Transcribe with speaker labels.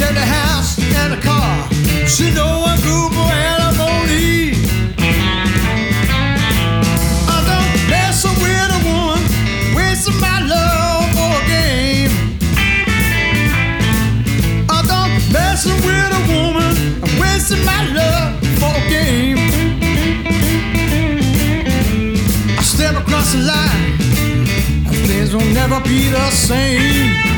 Speaker 1: get a house and a car. She know I'm good for alimony. I don't mess with a woman, wasting my love for a game. I don't mess with a woman, I'm wasting my love for a game. I step across the line, things will never be the same.